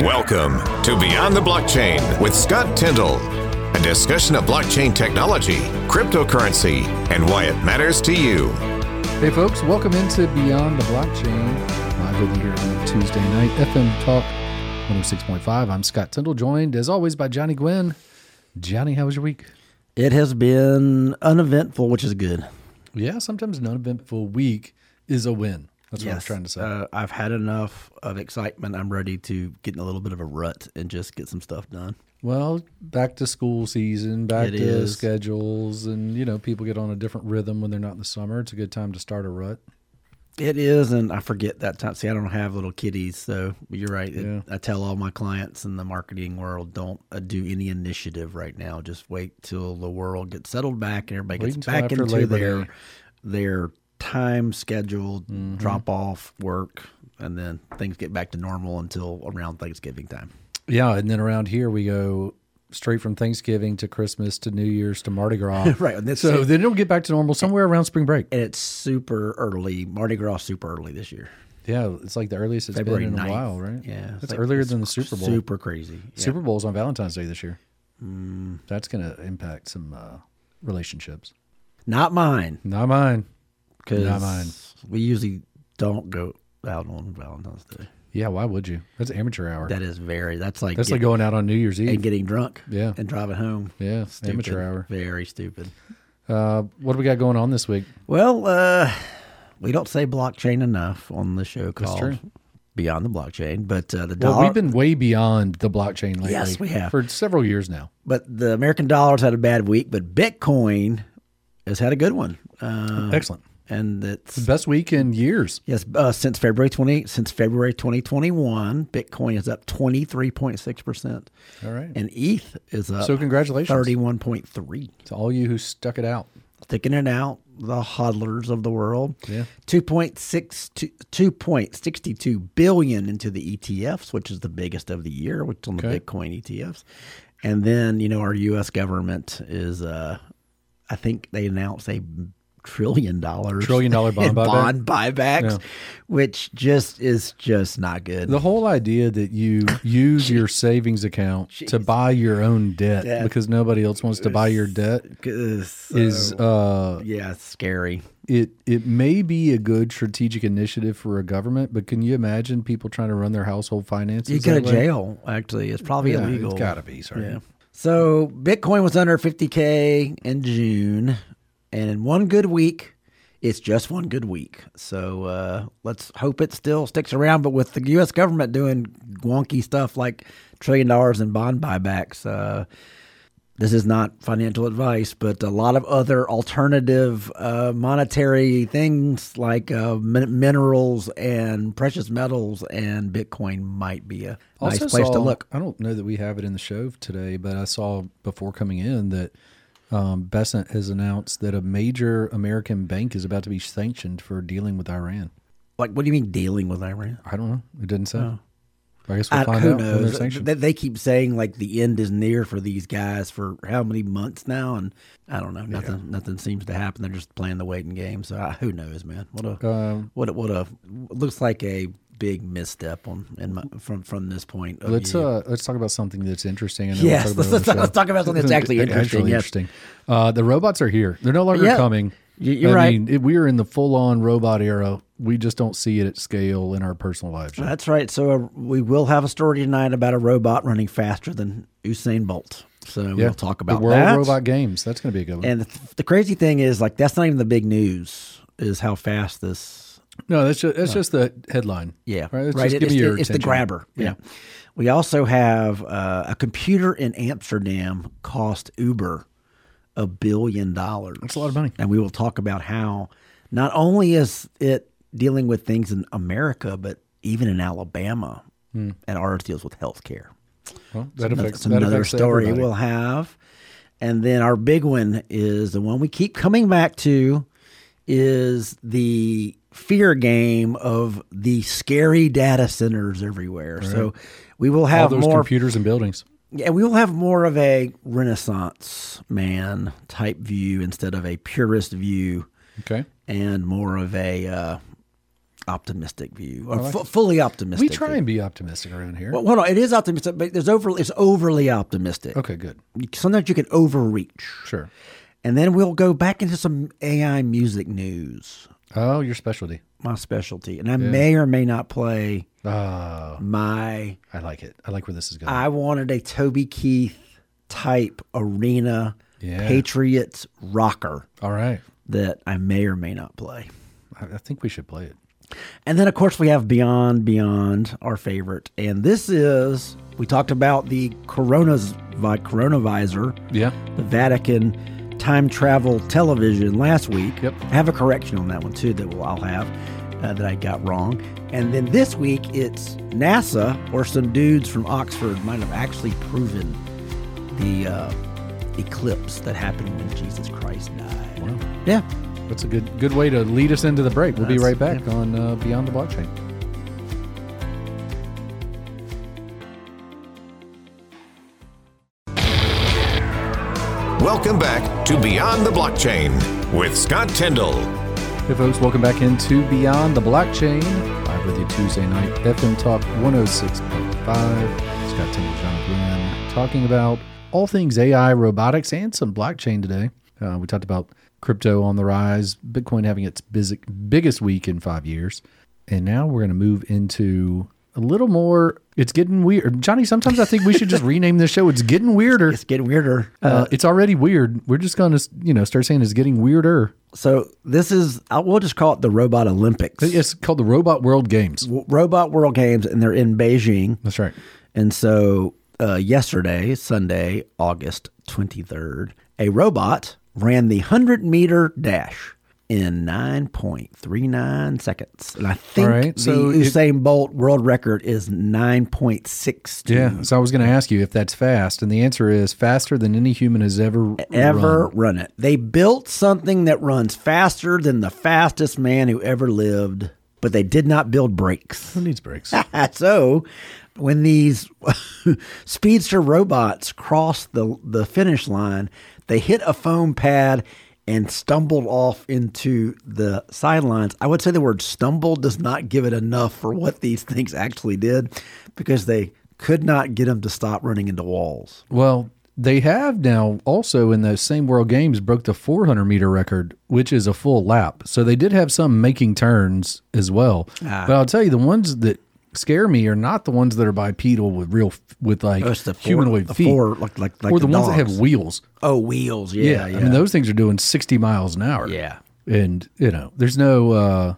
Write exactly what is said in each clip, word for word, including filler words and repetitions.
Welcome to Beyond the Blockchain with Scott Tyndall, a discussion of blockchain technology, cryptocurrency, and why it matters to you. Hey folks, welcome into Beyond the Blockchain, live with you here on Tuesday night, F M Talk one oh six point five. I'm Scott Tyndall, joined as always by Johnny Gwynn. Johnny, how was your week? It has been uneventful, which is good. Yeah, sometimes an uneventful week is a win. That's what yes. I was trying to say. Uh, I've had enough of excitement. I'm ready to get in a little bit of a rut and just get some stuff done. Well, back to school season, back It to is. schedules, and, you know, people get on a different rhythm when they're not in the summer. It's a good time to start a rut. It is, and I forget that time. See, I don't have little kiddies, so you're right. It, Yeah. I tell all my clients in the marketing world, don't uh, do any initiative right now. Just wait till the world gets settled back and everybody Wait gets until back after into Labor their Day. their time scheduled Mm-hmm. drop off work, and then things get back to normal until around Thanksgiving time. Yeah, and then around here we go straight from Thanksgiving to Christmas to New Year's to Mardi Gras. Right, and that's So it. then it'll get back to normal somewhere around spring break. And it's super early. Mardi Gras super early this year. Yeah, it's like the earliest it's February been in a ninth. while, right? Yeah. it's That's like- earlier it's than the Super Bowl. Super crazy. Yeah. Super Bowl's on Valentine's Day this year. Mm, That's going to impact some uh, relationships. not mine. Not mine. Because Not mine. we usually don't go out on Valentine's Day. Yeah, why would you? That's amateur hour. That is very, that's like, That's get- like going out on New Year's Eve. and getting drunk Yeah. and driving home. Yeah, Stupid. amateur hour. Very stupid. Uh, what do we got going on this week? Well, uh, we don't say blockchain enough on the show called true. Beyond the Blockchain, but uh, the Well, dollar, we've been way beyond the blockchain lately. Yes, we have. For several years now. but the American dollar's had a bad week, but Bitcoin has had a good one. Uh, Excellent. and it's Best week in years. Yes, uh, since February twenty since February twenty twenty one, Bitcoin is up twenty three point six percent, All right. and E T H is up So congratulations thirty one point three. to all you who stuck it out. Sticking it out, the hodlers of the world. Yeah. two point six two point six two billion into the E T Fs, which is the biggest of the year, which is on the Okay. Bitcoin E T Fs, and then you know our U S government is, uh, I think they announced a trillion dollars Trillion dollar bond in buyback? bond buybacks, Yeah. which just is just not good. The whole idea that you use your savings account to buy your own debt Debt. because nobody else wants to buy your debt is is uh yeah, it's scary. it it may be a good strategic initiative for a government, but can you imagine people trying to run their household finances? You go to that way? jail. Actually, it's probably Yeah, illegal. It's got to be. Sorry. Yeah. So Bitcoin was under fifty K in June, and in one good week, it's just one good week. So uh, let's hope it still sticks around. But with the U S government doing wonky stuff like trillion dollars in bond buybacks, uh, this is not financial advice, but a lot of other alternative uh, monetary things like uh, min- minerals and precious metals and Bitcoin might be a nice Also place saw, to look. I don't know that we have it in the show today, but I saw before coming in that um, Besant has announced that a major American bank is about to be sanctioned for dealing with Iran. Like, what do you mean dealing with Iran? I don't know. It didn't say. I guess we'll I, find who out when they're knows? sanctioned. They, they keep saying like the end is near for these guys for how many months now, and I don't know. Nothing, nothing seems to happen. They're just playing the waiting game. So I, who knows, man? What a, Um, what a, what a looks like a big misstep on in my, from from this point. Of Let's view. uh let's talk about something that's interesting. And then Yes, we'll talk let's- about it on the let's show. talk about something that's actually interesting, yes. interesting. Uh, the robots are here. They're no longer Yeah, coming. you- you're I right. mean, it, we are in the full-on robot era. We just don't see it at scale in our personal lives yet. That's right. So uh, we will have a story tonight about a robot running faster than Usain Bolt. So Yeah, we'll talk about the World that. Robot Games. That's going to be a good one. And the, the crazy thing is, like, that's not even the big news. Is how fast this. no, that's just, that's just the headline. Yeah, right. Let's right. Just It- give it's, me your it's the attention. grabber. Yeah. We also have uh, a computer in Amsterdam cost Uber a billion dollars. That's a lot of money. And we will talk about how not only is it dealing with things in America, but even in Alabama, and ours deals with healthcare. Well, that Another- affects That's that another affects story everybody. we'll have. And then our big one is the one we keep coming back to is the fear game of the scary data centers everywhere. So we will All have those more computers and buildings. yeah, we will have more of a Renaissance man type view instead of a purist view Okay. and more of a uh, optimistic view, or like f- fully optimistic. We try view. and be optimistic around here. Well, hold on, it is optimistic, but there's over. It's overly optimistic. Okay, good. Sometimes you can overreach. Sure. And then we'll go back into some A I music news. Oh, your specialty. My specialty, and I may or may not play Oh, my. I like it. I like where this is going. I wanted a Toby Keith type arena Yeah. Patriots rocker All right. that I may or may not play. I, I think we should play it. And then, of course, we have Beyond Beyond, our favorite. And this is, we talked about the coronas, coronavisor, Yeah. the Vatican time travel television last week. Yep. I have a correction on that one, too, that I'll have uh, that I got wrong. And then this week, it's NASA, or some dudes from Oxford might have actually proven the uh, eclipse that happened when Jesus Christ died. Wow. Yeah. That's a good good way to lead us into the break. We'll be That's- right back yeah. on uh, Beyond the Blockchain. Welcome back to Beyond the Blockchain with Scott Tyndall. Hey folks, welcome back into Beyond the Blockchain. Live with you Tuesday night, F M Talk one oh six point five. Scott Tyndall, John Glenn, talking about all things A I, robotics, and some blockchain today. Uh, we talked about crypto on the rise, Bitcoin having its busy, biggest week in five years. And now we're going to move into a little more, it's getting weird. Johnny, sometimes I think we should just rename this show. It's getting weirder. It's getting weirder. Uh, it's already weird. We're just going to, you know, start saying it's getting weirder. So this is, I- we'll just call it the Robot Olympics. It's called the Robot World Games. W- Robot World Games, and they're in Beijing. That's right. And so uh, yesterday, Sunday, August twenty-third, a robot ran the one hundred meter dash in nine point three nine seconds. And I think All right, the so it- Usain Bolt world record is nine point six two. Yeah. So I was going to ask you if that's fast. And the answer is faster than any human has ever Ever run. run it. They built something that runs faster than the fastest man who ever lived, but they did not build brakes. Who needs brakes? So when these speedster robots crossed the, the finish line, they hit a foam pad and stumbled off into the sidelines. I would say the word stumble does not give it enough for what these things actually did, because they could not get them to stop running into walls. Well, they have now also in those same World Games broke the four hundred meter record, which is a full lap. So they did have some making turns as well. Ah. But I'll tell you, the ones that scare me are not the ones that are bipedal with real, with like Oh, it's the four- humanoid the feet. four, like- like- like or the, the ones that dogs. have wheels. Oh, wheels. Yeah, yeah. I mean, those things are doing sixty miles an hour. Yeah. And, you know, there's no, uh,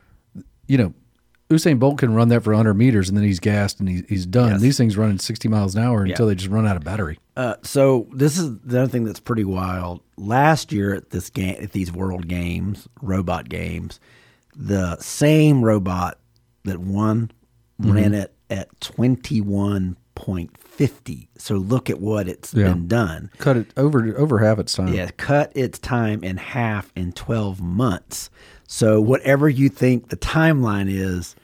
you know, Usain Bolt can run that for one hundred meters and then he's gassed and he's, he's done. Yes. These things running sixty miles an hour until Yeah. they just run out of battery. Uh, so this is the other thing that's pretty wild. Last year at this game, at these World Games, robot games, the same robot that won Mm-hmm. ran it at twenty-one point five zero. So look at what it's Yeah. been done. Cut it over over half its time. Yeah, cut its time in half in twelve months. So whatever you think the timeline is,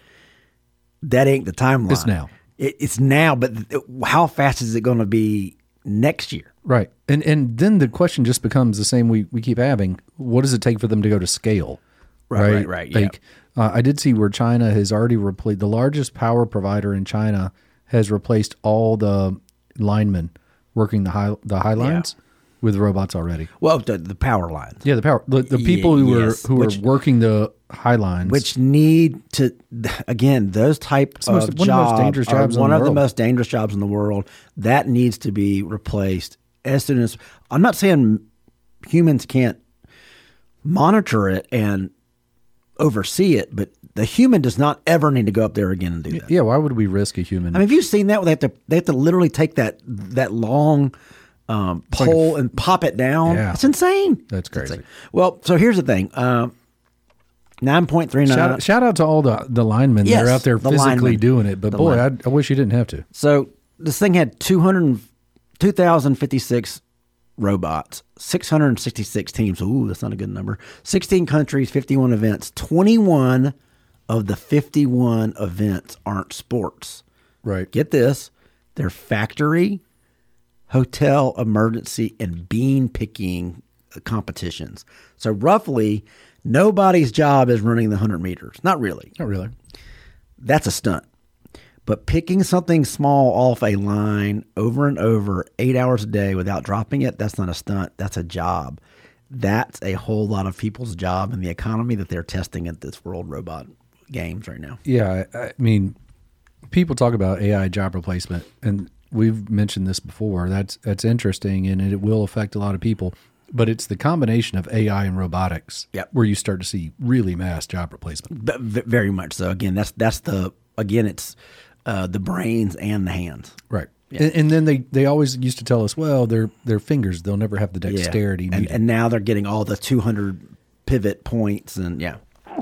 that ain't the timeline. It's now. It, it's now, but th- how fast is it going to be next year? Right. And and then the question just becomes the same we, we keep having. What does it take for them to go to scale? Right, right, right, yeah. Like, uh, I did see where China has already replaced, the largest power provider in China has replaced all the linemen working the high the high lines with robots already. Well, the, the power lines, Yeah, the power the, the people Ye- who yes, are who which- are working the high lines. which need to, again, those type the most- of one of the most jobs dangerous are jobs in one the of the world. most dangerous jobs in the world. That needs to be replaced as soon as. I'm not saying humans can't monitor it and oversee it, but the human does not ever need to go up there again and do that. yeah, why would we risk a human? I mean, have you seen that? They have to they have to literally take that that long um, like a pole and pop it down. Yeah. It's insane. That's It's crazy. insane. Well, so here's the thing. Um, nine point three nine. shout, shout out to all the the linemen Yes, that are out there the physically linemen. doing it. But The boy, I, line- I wish you didn't have to. So this thing had two hundred, two thousand fifty-six robots, six hundred sixty-six teams. Ooh, that's not a good number. sixteen countries, fifty-one events. twenty-one of the fifty-one events aren't sports. Right. Get this. They're factory, hotel, emergency, and bean picking competitions. So roughly Nobody's job is running the one hundred meters. Not really. Not really. That's a stunt. But picking something small off a line over and over eight hours a day without dropping it, that's not a stunt. That's a job. That's a whole lot of people's job in the economy that they're testing at this World Robot Games right now. Yeah, I, I mean, people talk about A I job replacement, and we've mentioned this before. That's that's interesting, and it will affect a lot of people. But it's the combination of A I and robotics Yep. where you start to see really mass job replacement. But v- very much so. Again, that's that's the again, it's uh, the brains and the hands. Right. Yeah. And, and then they, they always used to tell us, well, their their fingers, they'll never have the Yeah. dexterity And, needed. and now they're getting all the two hundred pivot points and yeah.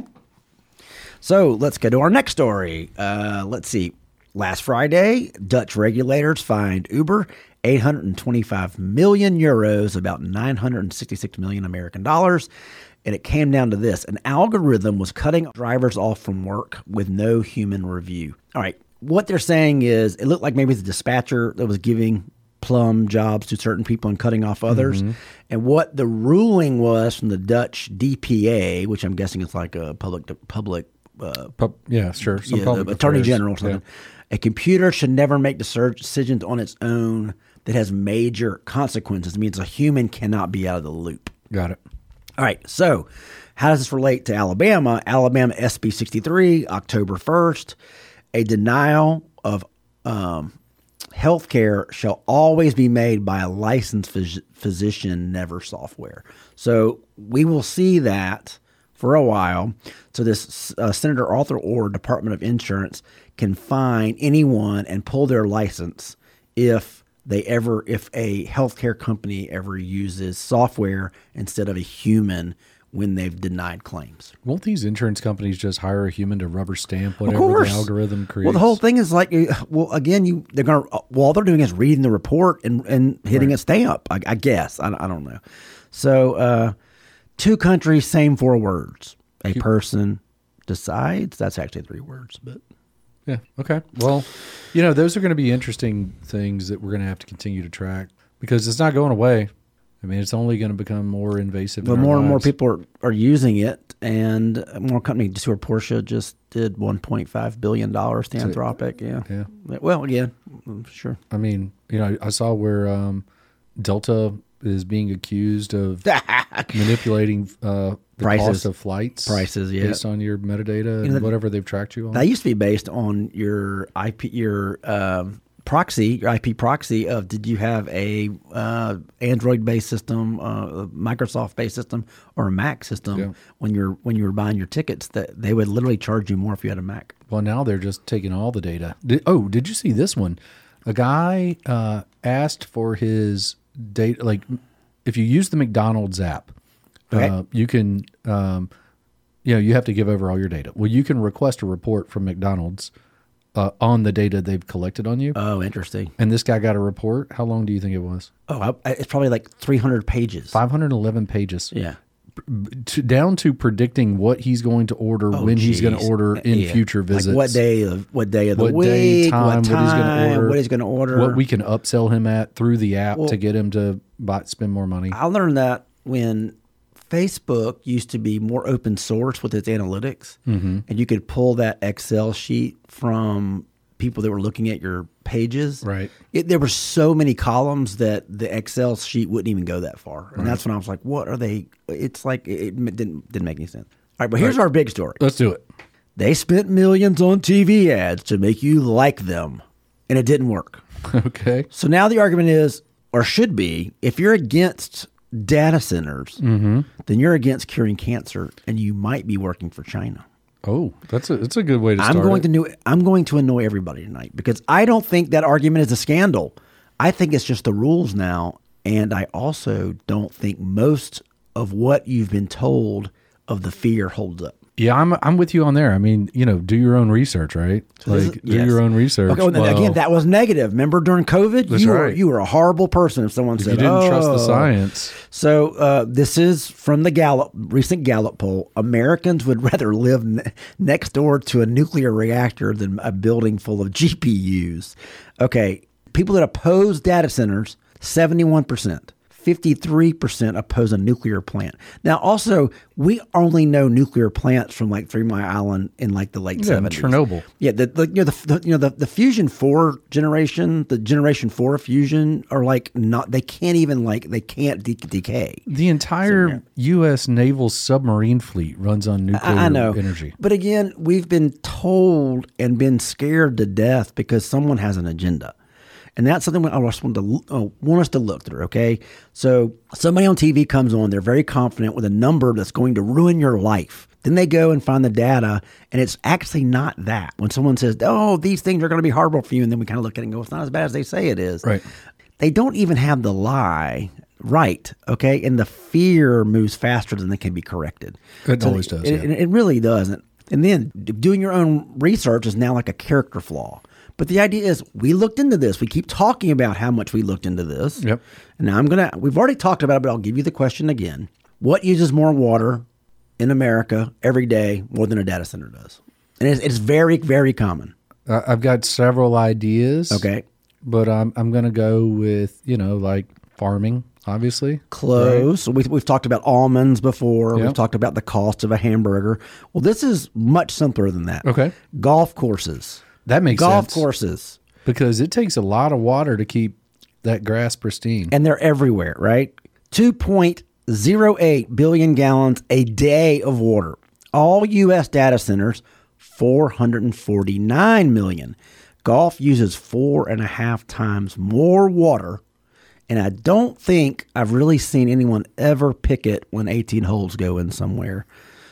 So let's go to our next story. Uh, let's see. Last Friday, Dutch regulators fined Uber eight hundred twenty-five million euros, about nine hundred sixty-six million American dollars. And it came down to this. An algorithm was cutting drivers off from work with no human review. All right. What they're saying is it looked like maybe the dispatcher that was giving plum jobs to certain people and cutting off others. Mm-hmm. And what the ruling was from the Dutch D P A, which I'm guessing is like a public public uh, Pub, yeah, sure. Some yeah, public the Attorney affairs. General or something. Yeah. A computer should never make decisions on its own that has major consequences. It means a human cannot be out of the loop. Got it. All right. So how does this relate to Alabama? Alabama S B sixty-three, October first. A denial of um, health care shall always be made by a licensed phys- physician, never software. So we will see that for a while. So this uh, Senator Arthur Orr, Department of Insurance, can fine anyone and pull their license if they ever, if a healthcare company ever uses software instead of a human when they've denied claims. Won't these insurance companies just hire a human to rubber stamp Of whatever course. the algorithm creates? Well, the whole thing is like, well, again, you they're gonna. Well, all they're doing is reading the report and, and hitting Right. a stamp. I, I guess I, I don't know. So, uh, two countries, same four words. A person decides. That's actually three words, but Yeah. Okay. Well, you know, those are going to be interesting things that we're going to have to continue to track because it's not going away. I mean, it's only going to become more invasive. but in our more and more lives. people are, are using it, and more companies. Just where Porsche just did one point five billion dollars to Anthropic. Yeah. Yeah. Well, again, sure. I mean, you know, I saw where um, Delta is being accused of manipulating uh, the Prices. cost of flights Prices, yeah. based on your metadata and You know, whatever they've tracked you on. That used to be based on your I P, your um, proxy, your I P proxy of did you have a uh, Android-based system, uh, a Microsoft-based system, or a Mac system Yeah. when you're when you were buying your tickets. That they would literally charge you more if you had a Mac. Well, now they're just taking all the data. Did, oh, did you see this one? A guy uh, asked for his data. Like, if you use the McDonald's app, Okay. uh, you can, um, you know, you have to give over all your data. Well, you can request a report from McDonald's uh, on the data they've collected on you. Oh, interesting. And this guy got a report. How long do you think it was? Oh, I, it's probably like three hundred pages. five hundred eleven pages. Yeah. To, down to predicting what he's going to order, Oh, when he's going to geez. order in Yeah. future visits. Like what day of what day of the What week, day, time, what what he's time, gonna order, what he's going to order, what we can upsell him at through the app Well- to get him to buy, spend more money. I learned that when Facebook used to be more open source with its analytics, Mm-hmm. and you could pull that Excel sheet from people that were looking at your pages. Right. It, there were so many columns that the Excel sheet wouldn't even go that far, and that's when I was like, "What are they?" It's like it, it didn't didn't make any sense. All right, but here's Right. our big story. Let's do it. They spent millions on T V ads to make you like them, and it didn't work. Okay. So now the argument is, or should be, if you're against data centers, Mm-hmm. then you're against curing cancer, and you might be working for China. Oh, that's a that's a good way to start. I'm going it. to know, I'm going to annoy everybody tonight because I don't think that argument is a scandal. I think it's just the rules now, and I also don't think most of what you've been told of the fear holds up. Yeah, I'm I'm with you on there. I mean, you know, do your own research, right? So this like is- do yes. your own research. Okay, well, then Well, again, that was negative. Remember during COVID, That's you were right. you were a horrible person if someone if said, you didn't trust the "Oh." science. So uh, this is from the Gallup recent Gallup poll. Americans would rather live ne- next door to a nuclear reactor than a building full of G P Us. Okay, people that oppose data centers, seventy-one percent. fifty-three percent oppose a nuclear plant. Now, also, we only know nuclear plants from like Three Mile Island in like the late Yeah, seventies. Chernobyl. Yeah, the, the you know the, the you know the, the fusion four generation, the generation four of fusion are like not they can't even like they can't de- decay. The entire U S naval submarine fleet runs on nuclear I, I know energy. but again, we've been told and been scared to death because someone has an agenda. And that's something I just want, to, uh, want us to look through, okay? So somebody on T V comes on, they're very confident with a number that's going to ruin your life. Then they go and find the data, and it's actually not that. When someone says, oh, these things are going to be horrible for you, and then we kind of look at it and go, it's not as bad as they say it is. Right. They don't even have the lie right, okay? And the fear moves faster than they can be corrected. It So always does, It, yeah. it really doesn't. And then doing your own research is now like a character flaw. But the idea is we looked into this. We keep talking about how much we looked into this. Yep. And now I'm going to, we've already talked about it, but I'll give you the question again. What uses more water in America every day more than a data center does? And it's, it's very, very common. I- I've got several ideas. Okay. But I'm I'm going to go with, you know, like farming, obviously. Close. We, we've talked about almonds before. Yep. We've talked about the cost of a hamburger. Well, this is much simpler than that. Okay. Golf courses. That makes Golf sense. courses. Because it takes a lot of water to keep that grass pristine. And they're everywhere, right? two point oh eight billion gallons a day of water. All U S data centers, four hundred forty-nine million. Golf uses four and a half times more water. And I don't think I've really seen anyone ever pick it when eighteen holes go in somewhere.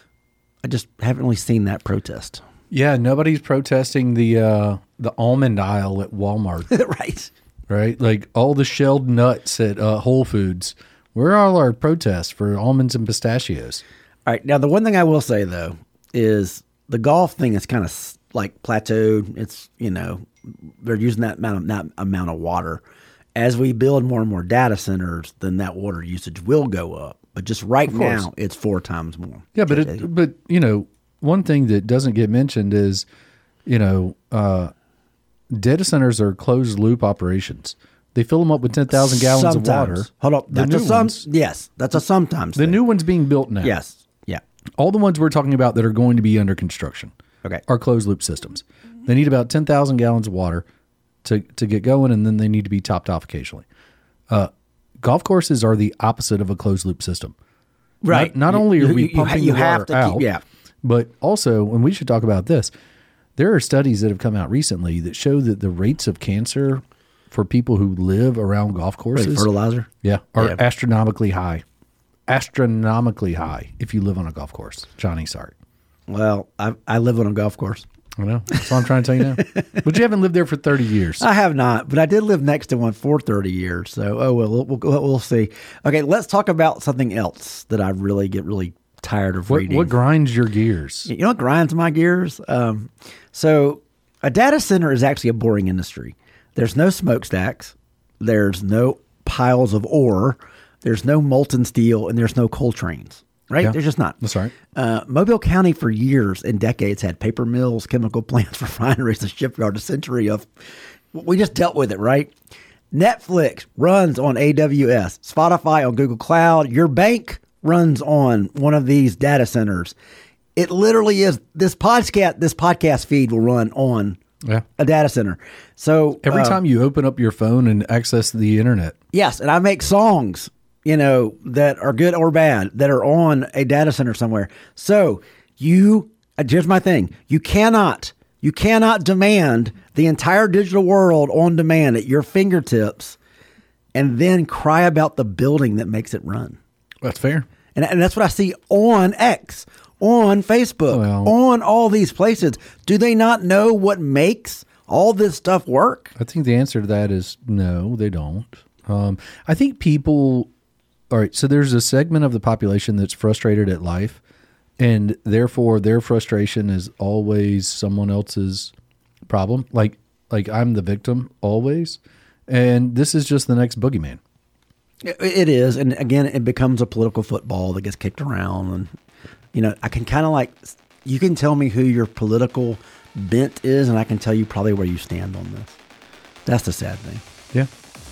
I just haven't really seen that protest. Yeah, nobody's protesting the uh, the almond aisle at Walmart, Right. right? Like all the shelled nuts at uh, Whole Foods. Where are all our protests for almonds and pistachios? All right. Now, the one thing I will say, though, is the golf thing is kind of like plateaued. It's, you know, they're using that amount of, that amount of water. As we build more and more data centers, then that water usage will go up. But just right course. now, it's four times more. Yeah, but it, but you know, one thing that doesn't get mentioned is, you know, uh, data centers are closed loop operations. They fill them up with ten thousand gallons sometimes. of water. Hold on. The That's new a some, ones, yes, that's a sometimes the thing. new ones being built now. Yes. Yeah. All the ones we're talking about that are going to be under construction Okay. are closed loop systems. They need about ten thousand gallons of water to, to get going, and then they need to be topped off occasionally. Uh, golf courses are the opposite of a closed loop system. Right. Not, not You- only are you- we you ha- pumping you the have water to keep- out, yeah. but also, and we should talk about this, there are studies that have come out recently that show that the rates of cancer for people who live around golf courses Fertilizer. yeah, are Yeah. astronomically high. Astronomically high if you live on a golf course. Johnny, sorry. Well, I, I live on a golf course. I know. That's what I'm trying to tell you now. But you haven't lived there for thirty years. I have not, but I did live next to one for thirty years. So, oh, well, we'll, we'll, we'll see. Okay, let's talk about something else that I really get really tired of What, reading. what grinds your gears? You know what grinds my gears? Um, so, a data center is actually a boring industry. There's no smokestacks. There's no piles of ore. There's no molten steel, and there's no coal trains. Right? Yeah. There's just not. That's right. Uh, Mobile County for years and decades had paper mills, chemical plants, refineries, a shipyard, a century of. We just dealt with it, right? Netflix runs on A W S, Spotify on Google Cloud. Your bank runs on one of these data centers. It literally is this podcast. This podcast feed will run on Yeah. a data center. So Every uh, time you open up your phone and access the internet, yes, and I make songs, you know, that are good or bad, that are on a data center somewhere. So you, uh, here's my thing. You cannot, you cannot demand the entire digital world on demand at your fingertips and then cry about the building that makes it run. that's fair. And, and that's what I see on X, on Facebook, Well- on all these places. Do they not know what makes all this stuff work? I think the answer to that is no, they don't. Um, I think people, all right, so there's a segment of the population that's frustrated at life, and therefore their frustration is always someone else's problem. Like, like I'm the victim always, and this is just the next boogeyman. It it is. And again, it becomes a political football that gets kicked around. And, you know, I can kind of like, you can tell me who your political bent is, and I can tell you probably where you stand on this. That's the sad thing. Yeah.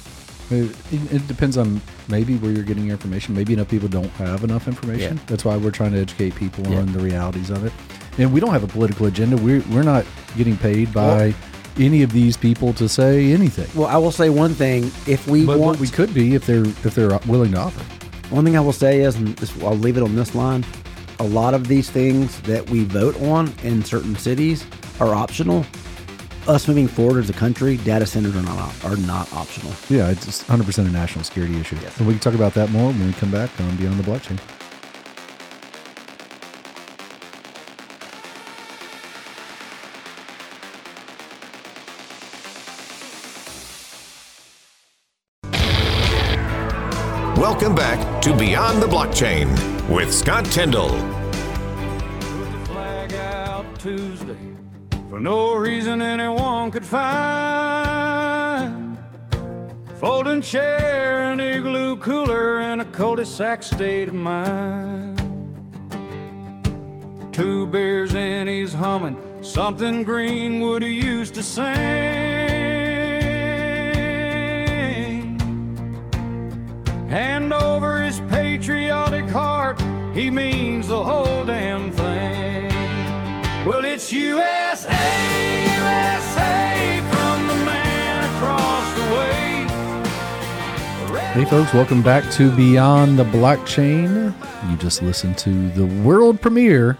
It, it depends on maybe where you're getting your information. Maybe enough people don't have enough information. Yeah. That's why we're trying to educate people Yeah. on the realities of it. And we don't have a political agenda. We're, we're not getting paid by well, any of these people to say anything. Well, I will say one thing. If we but, want... But we could be if they're if they're willing to offer. One thing I will say is, and this, I'll leave it on this line, a lot of these things that we vote on in certain cities are optional. Us moving forward as a country, data centers are not are not optional. Yeah, it's one hundred percent a national security issue. Yes. And we can talk about that more when we come back on Beyond the Blockchain. Welcome back to Beyond the Blockchain with Scott Tyndall. Put the flag out Tuesday for no reason anyone could find. Folding chair, an igloo cooler, and a cul-de-sac state of mind. Two beers and he's humming something Greenwood used to sing. And over his patriotic heart, he means the whole damn thing. Well, it's U S A, U S A, from the man across the way. Hey folks, welcome back to Beyond the Blockchain. You just listened to the world premiere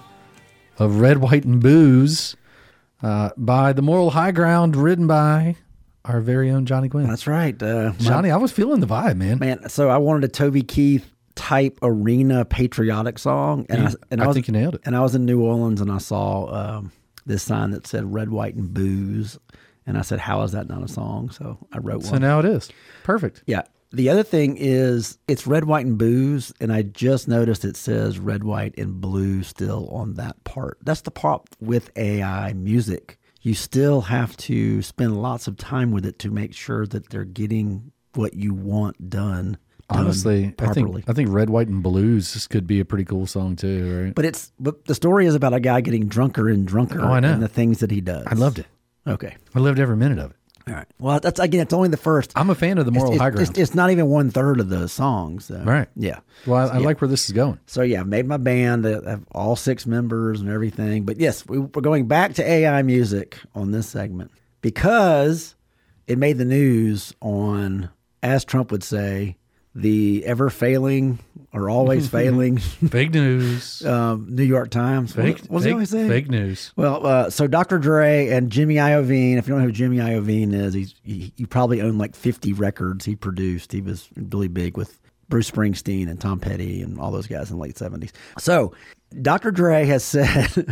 of Red, White, and Booze uh, by The Moral High Ground, written by our very own Johnny Gwynn. That's right. Uh, Johnny, I was feeling the vibe, man. Man, so I wanted a Toby Keith type arena patriotic song. And You- I, and I was, think you nailed it. And I was in New Orleans and I saw um, this sign that said Red, White, and Booze. And I said, how is that not a song? So I wrote So one. now it is. Perfect. Yeah. The other thing is it's Red, White, and Booze, and I just noticed it says Red, White, and Blue still on that part. That's the part with A I music. You still have to spend lots of time with it to make sure that they're getting what you want done. done Honestly, I properly. think I think Red, White, and Blues could be a pretty cool song too, right? But it's but the story is about a guy getting drunker and drunker Oh, I know. and the things that he does. I loved it. Okay. I loved every minute of it. All right. Well, that's again, it's only the first. I'm a fan of the Moral it's, High it's, Ground. it's, it's not even one third of the songs. So. Right. Yeah. Well, I, I Yeah. like where this is going. So yeah, I've made my band. I have all six members and everything. But yes, we, we're going back to A I music on this segment because it made the news on, as Trump would say, the ever failing or always failing Fake news. um, New York Times. Fake, what, what's fake, he always say? fake news. Well, uh, so Doctor Dre and Jimmy Iovine, if you don't know who Jimmy Iovine is, he's, he, he probably owned like fifty records he produced. He was really big with Bruce Springsteen and Tom Petty and all those guys in the late seventies. So Doctor Dre has said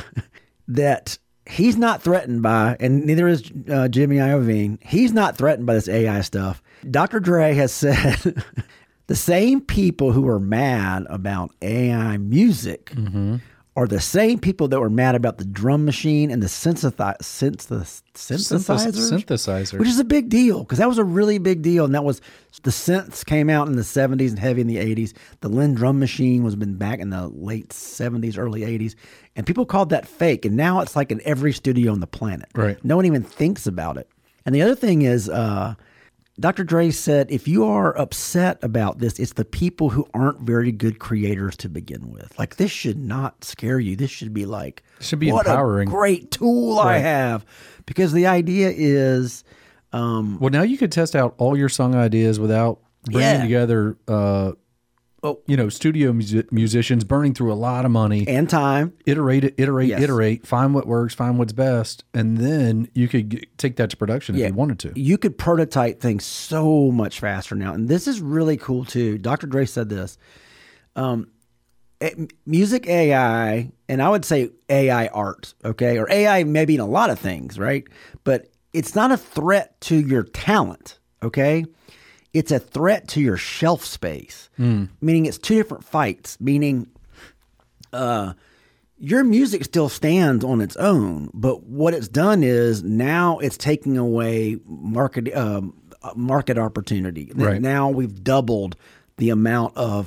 that he's not threatened by, and neither is uh, Jimmy Iovine, he's not threatened by this A I stuff. Doctor Dre has said the same people who are mad about A I music Mm-hmm. are the same people that were mad about the drum machine and the synthethi- synth- the synthesizers, Synthesizer. which is a big deal because that was a really big deal. And that was the synths came out in the seventies and heavy in the eighties. The Lynn drum machine was been back in the late seventies, early eighties. And people called that fake. And now it's like in every studio on the planet. Right. No one even thinks about it. And the other thing is, uh, Doctor Dre said, if you are upset about this, it's the people who aren't very good creators to begin with. Like, this should not scare you. This should be like, It should be what empowering. a great tool I Right. have. Because the idea is, um, Well, now you could test out all your song ideas without bringing Yeah. together, uh, Oh. you know, studio music- musicians burning through a lot of money. and time. Iterate it, iterate, Yes. iterate, find what works, find what's best, and then you could g take that to production Yeah. if you wanted to. You could prototype things so much faster now. And this is really cool too. Doctor Dre said this. Um, eh, music A I, and I would say A I art, okay? Or A I maybe in a lot of things, right? But it's not a threat to your talent, okay? It's a threat to your shelf space, meaning it's two different fights, meaning uh, your music still stands on its own, but what it's done is now it's taking away market um, market opportunity. Right. Now we've doubled the amount of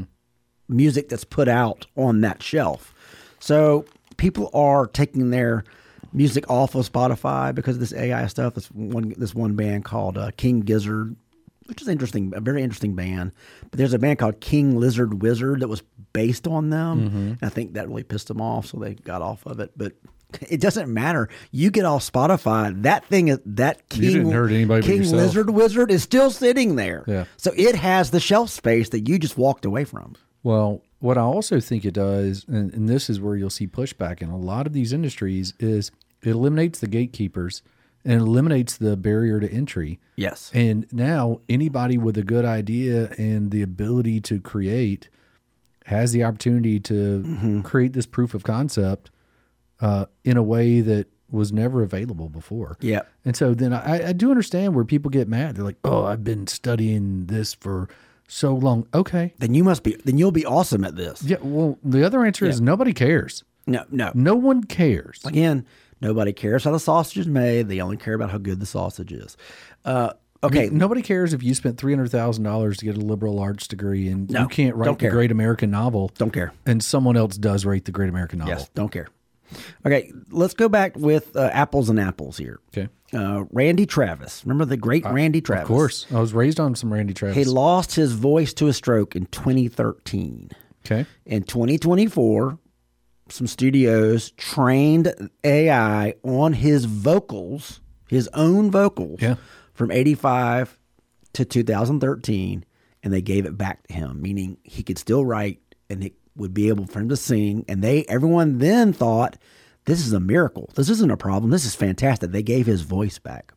music that's put out on that shelf. So people are taking their music off of Spotify because of this A I stuff. This one this one band called uh, King Gizzard which is interesting, a very interesting band. But there's a band called King Lizard Wizard that was based on them. Mm-hmm. And I think that really pissed them off, so they got off of it. But it doesn't matter. You get off Spotify, that thing is that King, You didn't hurt anybody but King yourself. Lizard Wizard is still sitting there. Yeah. So it has the shelf space that you just walked away from. Well, what I also think it does, and, and this is where you'll see pushback in a lot of these industries, is it eliminates the gatekeepers and eliminates the barrier to entry. Yes. And now anybody with a good idea and the ability to create has the opportunity to Mm-hmm. create this proof of concept uh, in a way that was never available before. Yeah. And so then I, I do understand where people get mad. They're like, oh, I've been studying this for so long. Okay. Then you must be. Then you'll be awesome at this. Yeah. Well, the other answer is nobody cares. No, no. No one cares. Again, nobody cares how the sausage is made. They only care about how good the sausage is. Uh, I okay. mean, nobody cares if you spent three hundred thousand dollars to get a liberal arts degree and No, you can't write don't the care. great American novel. Don't care. And someone else does write the great American novel. Yes, don't care. Okay, let's go back with uh, apples and apples here. Okay. Uh, Randy Travis. Remember the great Randy Travis? Of course. I was raised on some Randy Travis. He lost his voice to a stroke in twenty thirteen. Okay. In twenty twenty-four, some studios trained A I on his vocals, his own vocals, Yeah. from eighty-five to two thousand thirteen, and they gave it back to him, meaning he could still write and it would be able for him to sing. And they, everyone then thought, this is a miracle. This isn't a problem. This is fantastic. They gave his voice back.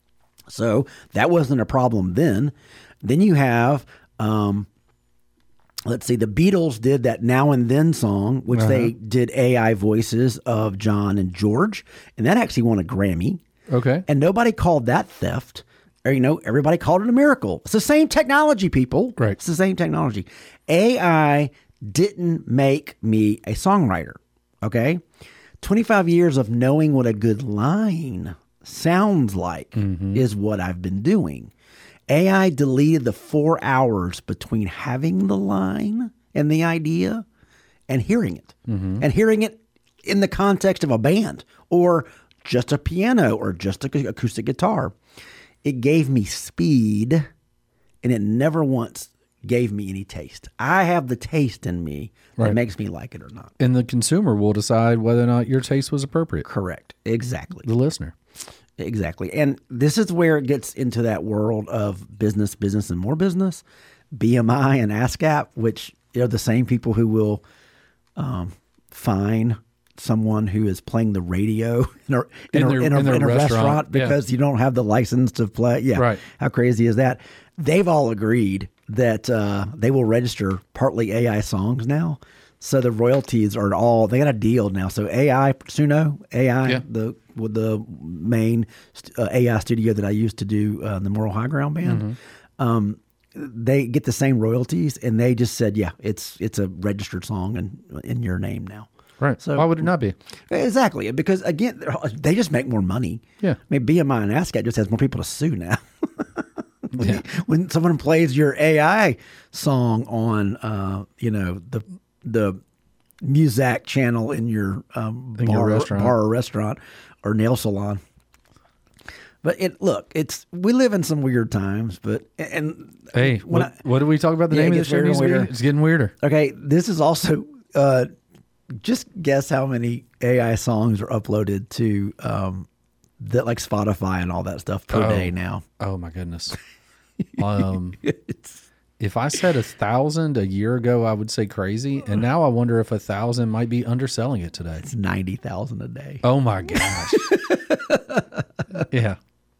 So that wasn't a problem then. Then you have, um, let's see, the Beatles did that Now and Then song, which they did A I voices of John and George, and that actually won a Grammy. Okay. And nobody called that theft. Or, you know, everybody called it a miracle. It's the same technology, people. Right. It's the same technology. A I didn't make me a songwriter. Okay. twenty-five years of knowing what a good line sounds like is what I've been doing. A I deleted the four hours between having the line and the idea and hearing it. And hearing it in the context of a band or just a piano or just an acoustic guitar. It gave me speed, and it never once gave me any taste. I have the taste in me that Right. makes me like it or not. And the consumer will decide whether or not your taste was appropriate. Correct. Exactly. The listener. Exactly. And this is where it gets into that world of business, business, and more business. B M I and ASCAP, which are the same people who will um, fine someone who is playing the radio in a, in In a, their- in a, in their in a restaurant, restaurant yeah. because you don't have the license to play. Yeah. Right. How crazy is that? They've all agreed that uh, they will register partly A I songs now. So the royalties are all, they got a deal now. So A I, Suno, A I, Yeah. the with the main uh, A I studio that I used to do uh, the Moral High Ground band, Mm-hmm. um, they get the same royalties, and they just said, yeah, it's it's a registered song and in your name now. Right. So- Why would it not be? Exactly, because again, they're- they just make more money. Yeah. I mean, B M I and ASCAP just has more people to sue now. when, Yeah. when someone plays your A I song on, uh, you know, the the Muzak channel in your um, In bar, your restaurant. bar or restaurant or nail salon. But it look, it's we live in some weird times. But and Hey, when what, I- what do we talk about the Yeah, name it of the gets show? weirder needs to and be? weirder. It's getting weirder. Okay, this is also uh, just guess how many A I songs are uploaded to um, that like Spotify and all that stuff per Oh. day now. Oh my goodness. Um, if I said a thousand a year ago, I would say crazy, and now I wonder if a thousand might be underselling it today. It's ninety thousand a day. Oh my gosh. Yeah.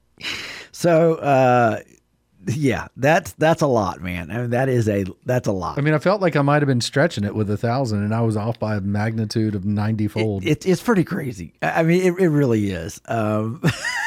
So uh, yeah, that's that's a lot, man. I mean, that is a that's a lot. I mean, I felt like I might have been stretching it with a thousand, and I was off by a magnitude of ninety fold. It, it's pretty crazy. I I mean, it, it really is. Um,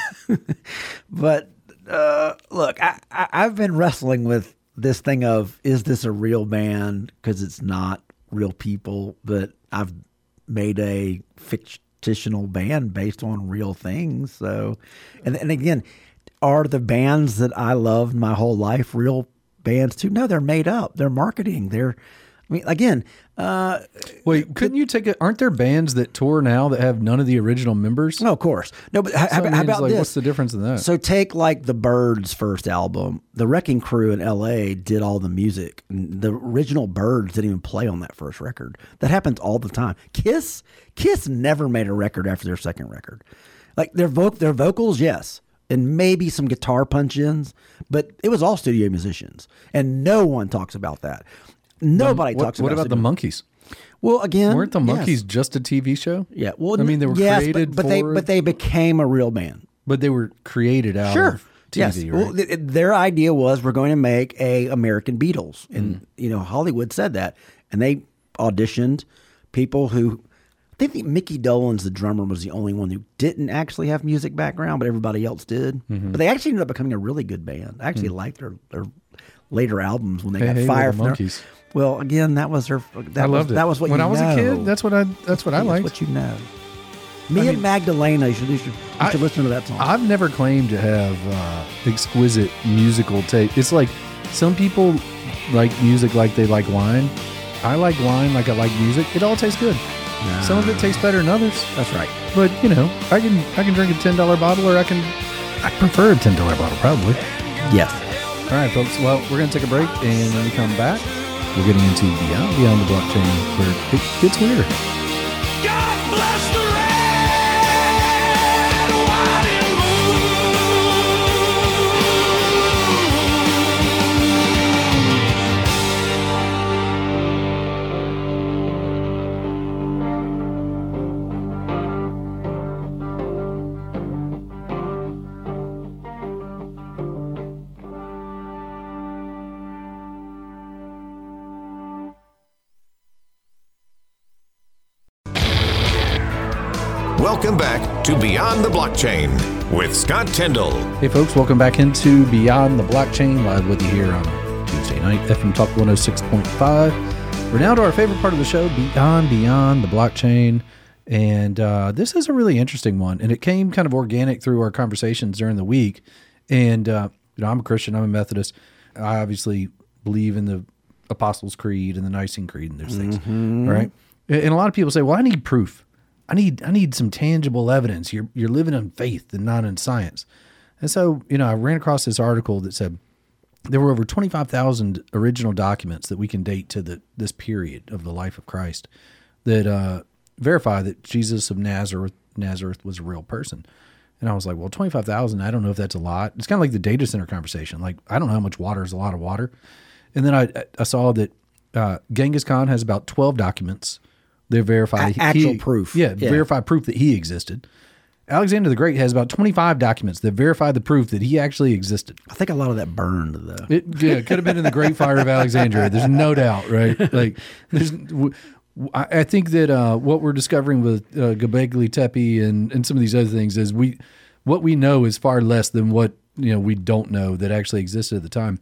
but uh, look, I, I, I've been wrestling with this thing of, is this a real band? Because it's not real people, but I've made a fictional band based on real things. So, and, and again, are the bands that I loved my whole life real bands too? No, they're made up. They're marketing. They're, I mean, again, Wait, couldn't you take it? Aren't there bands that tour now that have none of the original members? No, of course. No, but how, So, I how mean, about it's like, this? what's the difference in that? So take like the Byrds' first album. The Wrecking Crew in L A did all the music. The original Byrds didn't even play on that first record. That happens all the time. Kiss, Kiss never made a record after their second record. Like their voc- their vocals, yes, and maybe some guitar punch-ins, but it was all studio musicians, and no one talks about that. Nobody what, talks what about about the studio- Monkees? Well, again, Weren't the yes. Monkees just a T V show? Yeah, well, I mean, they were yes, created but, but they for- but they became a real band. But they were created out Sure. of T V, Yes. right? Well, th- their idea was we're going to make a American Beatles, and Mm. you know Hollywood said that, and they auditioned people who. I think Mickey Dolenz, the drummer, was the only one who didn't actually have music background, but everybody else did. Mm-hmm. But they actually ended up becoming a really good band. I actually liked their, their later albums when they Hey, got hey, fired we're the from their- Monkees. Well, again, that was their. That I was, loved it. That was what when you I was know. a kid. That's what I. That's what I That's liked. what you know. Me I and mean- Magdalena, you should, you should, you I- should listen to that song. I've never claimed to have uh, exquisite musical taste. It's like some people like music like they like wine. I like wine like I like music. It all tastes good. Some of it tastes better than others. That's right. But you know, I can I can drink a ten dollar bottle, or I can I prefer a ten dollar bottle probably. Yes. All right, folks. Well, we're gonna take a break, and when we come back, we're getting into beyond beyond the blockchain, where it gets weirder. God bless the red, white, and Welcome back to Beyond the Blockchain with Scott Tyndall. Hey, folks, welcome back into Beyond the Blockchain, live with you here on Tuesday night, F M Talk one oh six point five. We're now to our favorite part of the show, Beyond Beyond the Blockchain. And uh, this is a really interesting one. And it came kind of organic through our conversations during the week. And, uh, you know, I'm a Christian, I'm a Methodist. I obviously believe in the Apostles' Creed and the Nicene Creed and those things, Mm-hmm. right? And a lot of people say, well, I need proof. I need I need some tangible evidence. You're you're living in faith and not in science. And so, you know, I ran across this article that said there were over twenty-five thousand original documents that we can date to the this period of the life of Christ that uh, verify that Jesus of Nazareth Nazareth was a real person. And I was like, well, twenty-five thousand, I don't know if that's a lot. It's kind of like the data center conversation. Like, I don't know how much water is a lot of water. And then I I saw that uh, Genghis Khan has about twelve documents. They verify A- he- actual he- proof. Yeah, Yeah. verify proof that he existed. Alexander the Great has about twenty-five documents that verify the proof that he actually existed. I think a lot of that burned, though. It, yeah, it could have been in the Great Fire of Alexandria. There's no doubt, right? Like, there's. w- I I think that uh, what we're discovering with uh, Göbekli Tepe and and some of these other things is we, what we know is far less than what you know we don't know that actually existed at the time.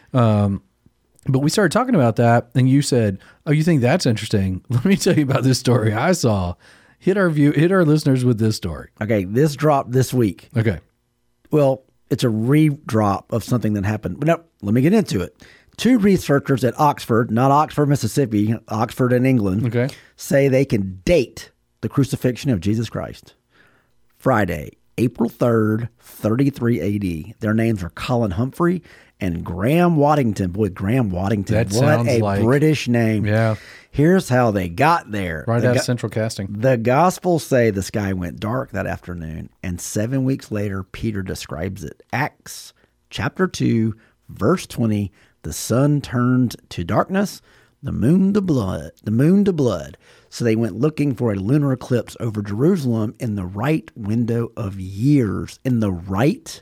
Um, But we started talking about that, and you said, "Oh, you think that's interesting? Let me tell you about this story I saw." Hit our view, hit our listeners with this story. Okay, this dropped this week. Okay, Well, it's a re-drop of something that happened. But no, let me get into it. Two researchers at Oxford, not Oxford, Mississippi, Oxford in England, Okay. say they can date the crucifixion of Jesus Christ. Friday, April third, thirty-three A D. Their names are Colin Humphrey and Graham Waddington. Boy, Graham Waddington. That what sounds a like- British name. Yeah. Here's how they got there. right The out go- of Central Casting. The Gospels say the sky went dark that afternoon, and seven weeks later, Peter describes it. Acts chapter two, verse twenty, the sun turned to darkness, the moon to blood, the moon to blood. So they went looking for a lunar eclipse over Jerusalem in the right window of years. In the right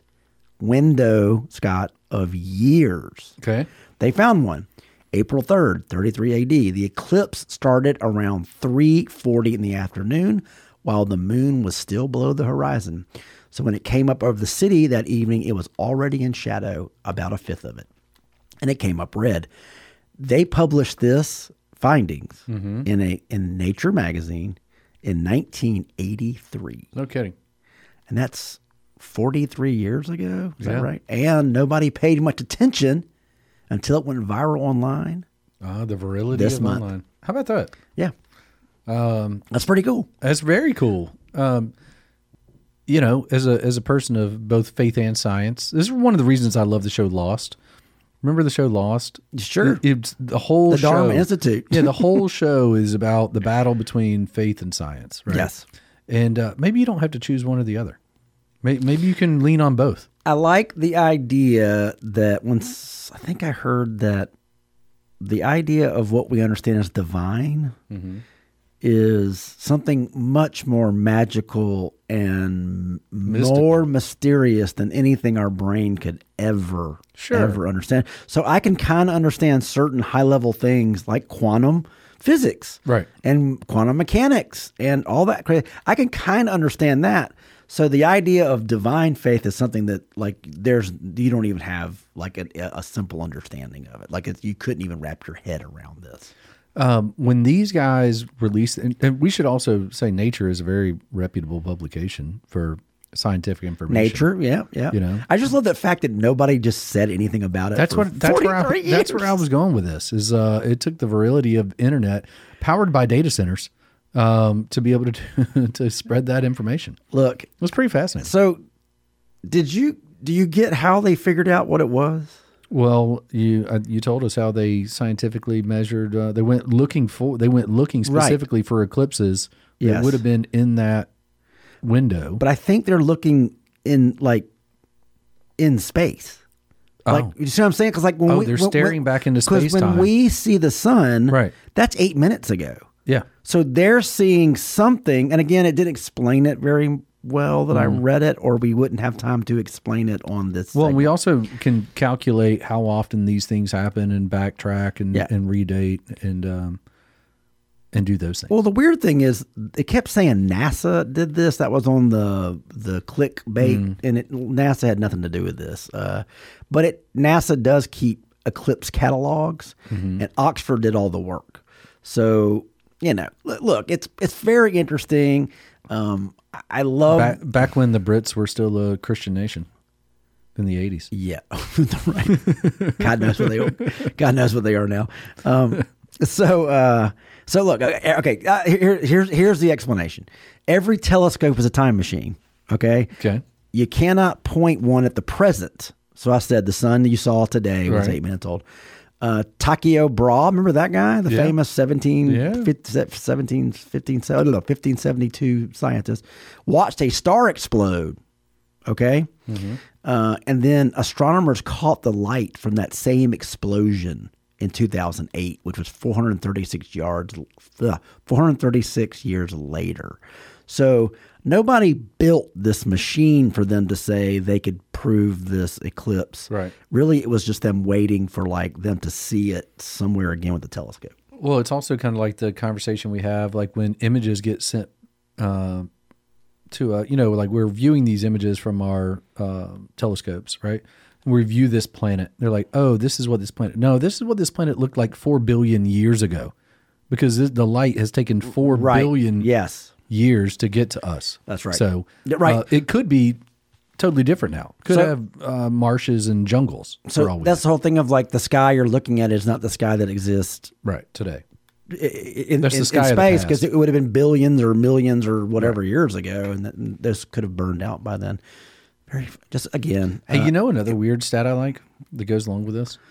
window, Scott, of years. Okay. They found one. April third, thirty-three A D. The eclipse started around three forty in the afternoon while the moon was still below the horizon. So when it came up over the city that evening, it was already in shadow, about a fifth of it. And it came up red. They published this findings in a in Nature magazine in nineteen eighty-three. No kidding. And that's forty-three years ago. Is Yeah. that right? And nobody paid much attention until it went viral online. Ah, the virility This of month. online. How about that? Yeah. Um, That's pretty cool. That's very cool. Um, you know, as a as a person of both faith and science, this is one of the reasons I love the show Lost. Remember the show Lost? Sure. It, it's the whole The show. Dharma Institute. Yeah, the whole show is about the battle between faith and science, right? Yes. And uh, maybe you don't have to choose one or the other. Maybe, maybe you can lean on both. I like the idea that once I think I heard that the idea of what we understand as divine Mm-hmm. is something much more magical and Mystical. more mysterious than anything our brain could ever, Sure. ever understand. So I can kind of understand certain high level things like quantum physics Right. and quantum mechanics and all that. cra- I can kind of understand that. So the idea of divine faith is something that like there's you don't even have like a, a simple understanding of it. Like it's, you couldn't even wrap your head around this. Um, when these guys released, and, and we should also say Nature is a very reputable publication for scientific information. Nature, yeah, yeah. You know? I just love the fact that nobody just said anything about it. That's for what. That's where I. forty-three That's where I years. was going with this. Is uh, it took the virility of internet, powered by data centers, um, to be able to to spread that information. Look, It was pretty fascinating. so did you do you get how they figured out what it was? Well, you uh, you told us how they scientifically measured. Uh, they went looking for. They went looking Right. specifically for eclipses that Yes. would have been in that window. But I think they're looking in like in space. Like Oh. you see what I'm saying? Because like when Oh, we, they're when- staring when- back into 'cause space-time. when we see the sun, Right. That's eight minutes ago. Yeah. So they're seeing something, and again, it didn't explain it very well that I read it, or we wouldn't have time to explain it on this. Mm. Well, segment. we also can calculate how often these things happen and backtrack and, Yeah. and redate and um, and do those things. Well, the weird thing is, it kept saying NASA did this. That was on the the clickbait, Mm. and it, NASA had nothing to do with this. Uh, but it NASA does keep eclipse catalogs, Mm-hmm. and Oxford did all the work. So you know, look, look it's it's very interesting. Um, I- I love back, back when the Brits were still a Christian nation in the eighties. Yeah, right. God knows what they are. God knows what they are now. Um, so, uh, so look. Okay, okay, uh, here, here's here's the explanation. Every telescope is a time machine. Okay. Okay. You cannot point one at the present. So I said the sun you saw today was Right. eight minutes old. Uh, Tycho Brahe, remember that guy, the Yeah. famous seventeen, Yeah. seventeen, fifteen, I don't know, fifteen seventy-two scientist, watched a star explode. Okay. Mm-hmm. Uh, and then astronomers caught the light from that same explosion in two thousand eight, which was four hundred thirty-six yards, uh, four hundred thirty-six years later. So nobody built this machine for them to say they could prove this eclipse. Right. Really, it was just them waiting for like them to see it somewhere again with the telescope. Well, it's also kind of like the conversation we have, like when images get sent uh, to, uh, you know, like we're viewing these images from our uh, telescopes, right? We view this planet. They're like, oh, this is what this planet. No, this is what this planet looked like four billion years ago, because this, the light has taken four billion Yes. years to get to us. That's right. So, Yeah, right. uh, it could be totally different now. Could So- have uh, marshes and jungles. for all So we that's the whole thing of like the sky you're looking at is not the sky that exists know. Right today. in, That's the in- sky in of the space past. because it would have been billions or millions or whatever years ago, and that, and this could have burned out by then. Very just again, Hey, uh, you know another weird stat I like that goes along with this?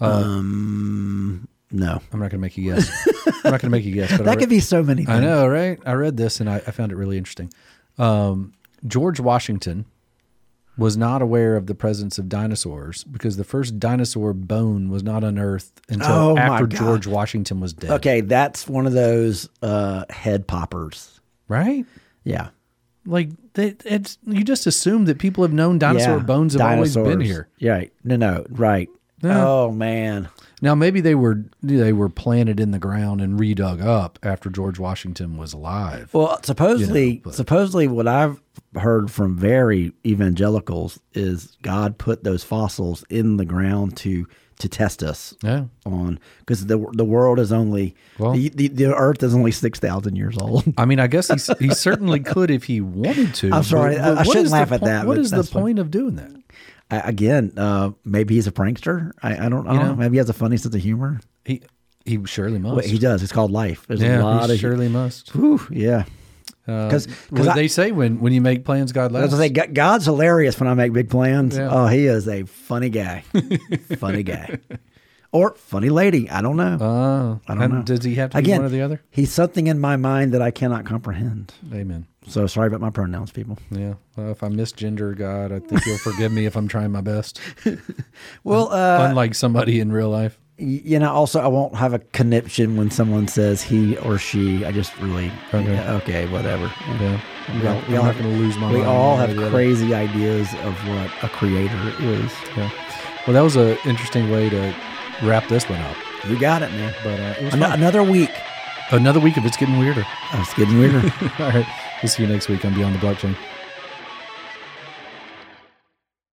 um, no, I'm not going to make you guess. I'm not going to make you guess. But I that re- could be so many. Things. I know, right? I read this and I, I found it really interesting. Um, George Washington was not aware of the presence of dinosaurs because the first dinosaur bone was not unearthed until Oh, my after God. George Washington was dead. Okay, that's one of those uh, head poppers. Right? Yeah, Like they, it's you just assume that people have known dinosaur yeah. bones have always been Dinosaurs. here. Yeah, right. No, no, right. Yeah. Oh man. Now maybe they were they were planted in the ground and redug up after George Washington was alive. Well, supposedly, You know, but- supposedly, what I've heard from very evangelicals is God put those fossils in the ground to to test us Yeah. on because the the world is only Well- the, the the Earth is only six thousand years old. I mean, I guess he he certainly could if he wanted to. I'm sorry, but- I- but I what shouldn't is the laugh at point- that, What but is the that's fine. point of doing that? I, again, uh, maybe he's a prankster. I, I don't, I don't You know. know? Maybe he has a funny sense of humor. He, He surely must. Well, he does. It's called life. There's yeah, a lot he of surely must. Whew, yeah. Because uh, they say when, when you make plans, God laughs. Say, God's hilarious when I make big plans. Yeah. Oh, he is a funny guy. Funny guy. Or funny lady. I don't know. Oh, I don't know. Does he have to Again, be one or the other? He's something in my mind that I cannot comprehend. Amen. So sorry about my pronouns, people. Yeah. Well, if I misgender God, I think you'll forgive me if I'm trying my best. Well, uh, unlike somebody in real life. You know, also, I won't have a conniption when someone says he or she. I just really, okay, yeah, okay whatever. Yeah. Yeah. I'm, We not, all- we I'm all not have- going to lose my We mind. all one way have or the other. crazy ideas of what a creator is. Yeah. Well, that was an interesting way to wrap this one up. You got it, man. But uh, it was An- fun. another week. Another week of It's Getting Weirder. Oh, it's getting weirder. All right. We'll see you next week on Beyond the Blockchain.